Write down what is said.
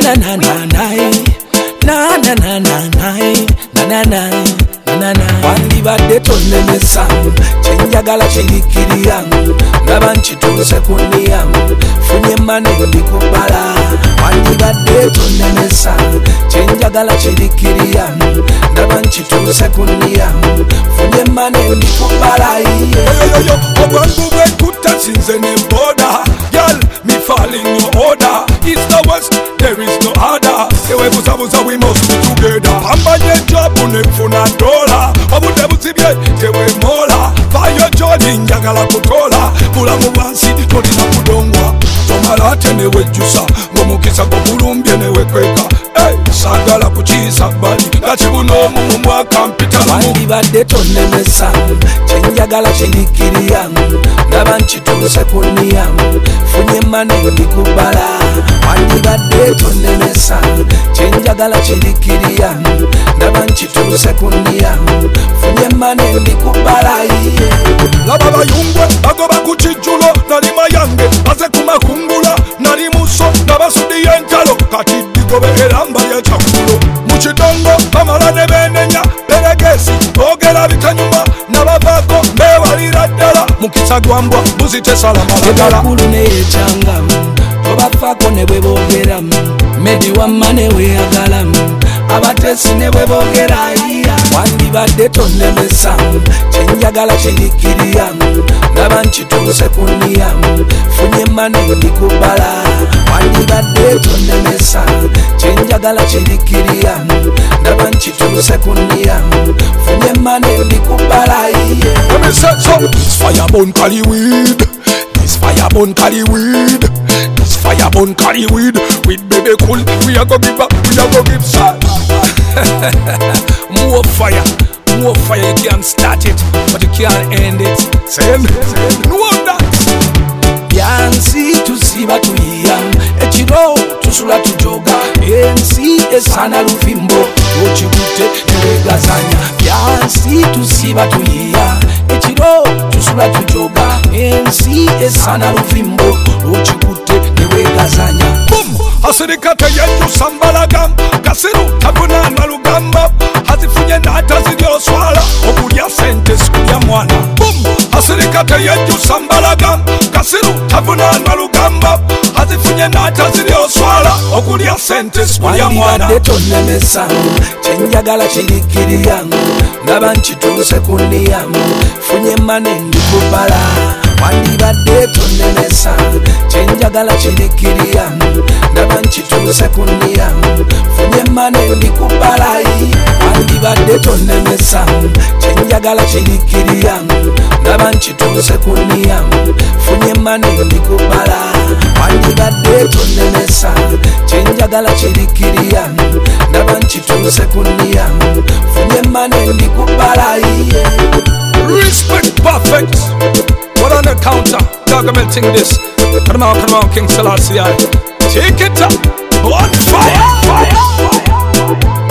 na na na na na na na na na wandibadde tonnemesa kyenjagala kirikirira ndaba nkituuse ku nniya funye mane ndikubala wandibadde tonnemesa kyenjagala kirikirira ndaba nkituuse ku nniya funye mane ndikubala obwangu bwekutta sinze nemboda girl me fall in your order east the west there is no other tewebuzabuza we must be together pambanye jobu nefuna dola obudde busibye tewemola vayo jodi njagala kukola bulamu bwansi tolina kudongwa tomala ate newejjusa ng'omukisa gw'obulumbye newekweka sagala kukiisa bbali nga kibuna omumu mwaka mpitalamu wandibadde tonnemesa kyenjagala kirikirira ndaba nkituuse ku nniya funye mane ndikubala wandibadde tonnemesa kyenjagala kirikirira ndaba nkituuse ku nniya funye mane ndikubala laba bayungwe bagoba ku kijjulo nali mayange baze ku makungula nali muso nabasudiye entalo kati digobe eramba ya kyakulo mu kidongo bamala ne beenenya peregesi boogera bitanyuma nabavaako beewalira ddala mukisa gwambwa buzitesala malagala ekulu neyekyanga tobafaako ne bwe boogeramu medi wamma ne weeyagalamu abatesi ne bwe boogera wandibadde tonnemesa kyenjagala kirikirira ndaba nkituuse ku nniya funye mane ndikubala wandibadde tonnemesa kyenjagala kirikirira ndaba nkituuse ku nniya funye mane ndikubala This fireborn carry weed. This fireborn carry weed. This fireborn carry weed. With baby cool, we a go give up, we a go give shot. More fire, you can't start it, but you can't end it. Say no that. Yansi tusiba tuyiya ekiro tusula tujoga ensi esana luvimbo okikutte newegazanya yansi tusiba tuyiya ekiro tusula tujoga ensi esana luvimbo okikutte newegazanya asirikate yejjusa mbalaga kasiru takunana lugamba azifunye n'ataziryoswala okulya sente sikulya mwana asirikate yejjusa mbalaga kasiru takunana lugamba azifunye n'ataziryoswala okulya sente sikulya mwana wandibadde tonnemesa kyenjagala kirikirira ndaba nkituuse ku nniya funye mane ndikubala wandibadde tonnemesa kyenjagala kirikirira ndaba nkituuse ku nniya funye mane ndikubala wandibadde tonnemesa kyenjagala kirikirira ndaba nkituuse ku nniya funye mane ndikubala wandibadde tonnemesa kyenjagala kirikirira ndaba nkituuse ku nniya funye mane ndikubala Respect perfect. What on the counter? Documenting this. Come on, King Selassie. Take it up. On fire.